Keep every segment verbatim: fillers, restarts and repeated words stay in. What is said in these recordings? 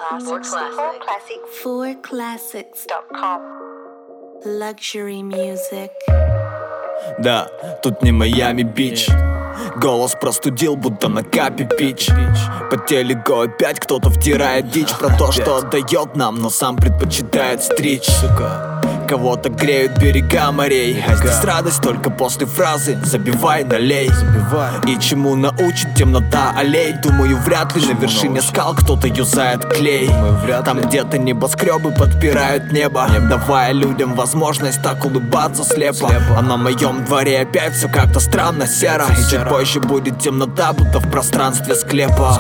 classics. four classics dot com. Luxury music. Да, тут не Майами-Бич. Голос простудил, будто на капе пич. По телеку опять кто-то втирает дичь про то, что отдает нам, но сам предпочитает стричь. Кого-то греют берега морей, а здесь радость только после фразы «забивай, налей». И чему научит темнота аллей? Думаю, вряд ли на вершине скал кто-то юзает клей. Там где-то небоскребы подпирают небо, давая людям возможность так улыбаться слепо. А на моем дворе опять все как-то странно серо, и чуть позже будет темнота, будто в пространстве склепа.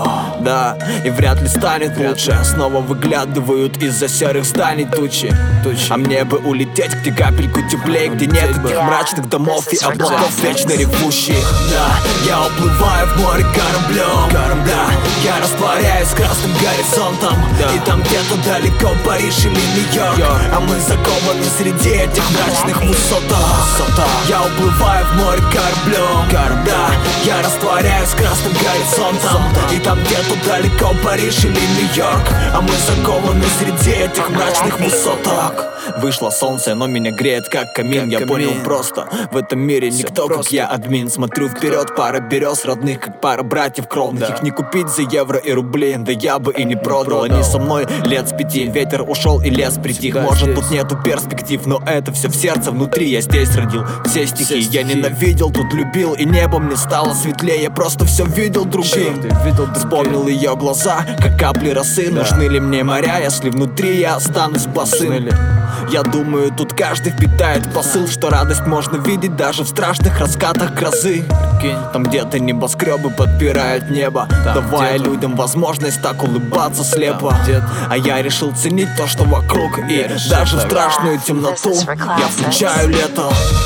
Да, и вряд ли станет лучше. Снова выглядывают из-за серых зданий тучи. А мне бы улететь, где капельку теплее, где нет этих мрачных домов и облаков вечно ревущих. Да, я уплываю в море кораблем. Да, я растворяюсь красным горизонтом. И там где-то далеко Париж или Нью-Йорк, а мы закованы среди этих мрачных высотах. Я уплываю в море кораблем. Да, я растворяюсь красным горизонтом. И там где-то далеко Париж или Нью-Йорк, а мы закованы среди этих мрачных высоток. Вышло солнце, оно меня греет как камин. Я понял просто, в этом мире никто как я админ. Смотрю вперед, пара берез родных, как пара братьев кровных. Их не купить за евро и рубли, да я бы и не продал. Они со мной лет с пяти, ветер ушел и лес притих. Может тут нету перспектив, но это все в сердце внутри. Я здесь родил все стихи, я ненавидел, тут любил. И небо мне стало светлее, я просто все видел другим. Вспомнил ее глаза, как капли росы. Нужны ли мне моря, если внутри я останусь босым? Я думаю, тут каждый впитает посыл, что радость можно видеть даже в страшных раскатах грозы. Там где-то небоскребы подпирают небо, давая людям возможность так улыбаться слепо. А я решил ценить то, что вокруг, и даже в страшную темноту я включаю лето.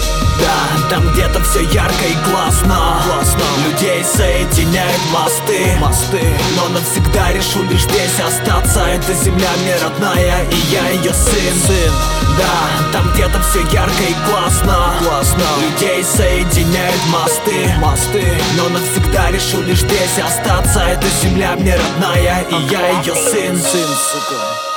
Да, там где-то все ярко и классно, классно. Людей соединяют мосты, мосты. Но навсегда решу лишь здесь остаться. Эта земля мне родная, и я ее сын, сын. Да, там где-то все ярко и классно, классно. Людей соединяют мосты, мосты. Но навсегда решу лишь здесь остаться. Эта земля мне родная, и я ее сын, сын, сука.